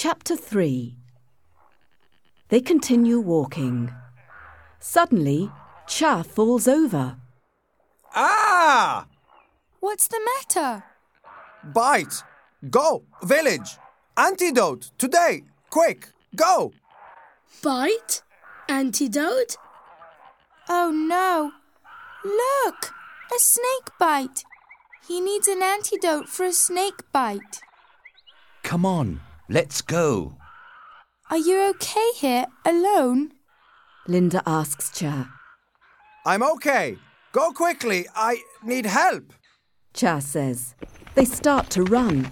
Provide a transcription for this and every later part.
Chapter 3. They continue walking. Suddenly, Cha falls over. Ah! What's the matter? Bite! Go! Village! Antidote! Today! Quick! Go! Bite? Antidote? Oh no! Look! A snake bite! He needs an antidote for a snake bite. Come on, let's go. Are you okay here, alone? Linda asks Cha. I'm okay. Go quickly. I need help. Cha says. They start to run.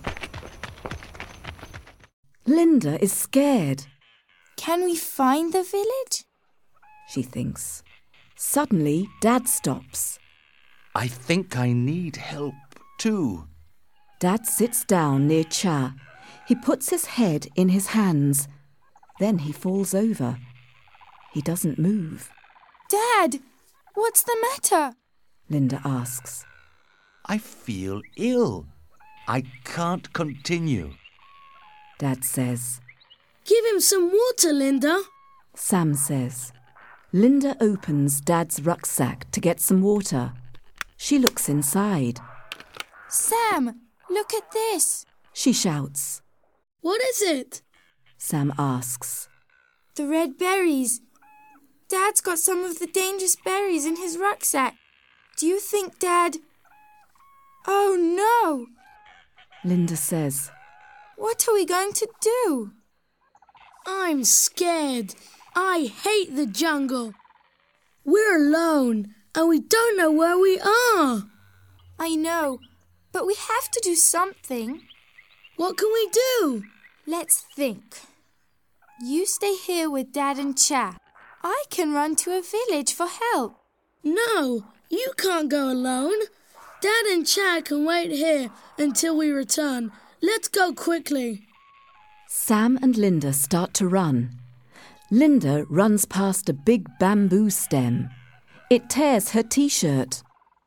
Linda is scared. Can we find the village? She thinks. Suddenly, Dad stops. I think I need help too. Dad sits down near Cha. He puts his head in his hands. Then he falls over. He doesn't move. Dad, what's the matter? Linda asks. I feel ill. I can't continue. Dad says. Give him some water, Linda. Sam says. Linda opens Dad's rucksack to get some water. She looks inside. Sam, look at this. She shouts. What is it? Sam asks. The red berries. Dad's got some of the dangerous berries in his rucksack. Do you think Dad... Oh no! Linda says. What are we going to do? I'm scared. I hate the jungle. We're alone and we don't know where we are. I know, but we have to do something. What can we do? Let's think. You stay here with Dad and Cha. I can run to a village for help. No, you can't go alone. Dad and Cha can wait here until we return. Let's go quickly. Sam and Linda start to run. Linda runs past a big bamboo stem. It tears her t-shirt.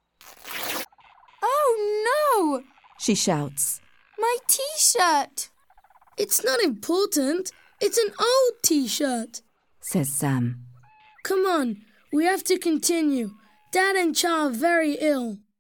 Oh no! She shouts. My t-shirt! It's not important. It's an old t-shirt, says Sam. Come on, we have to continue. Dad and Cha are very ill.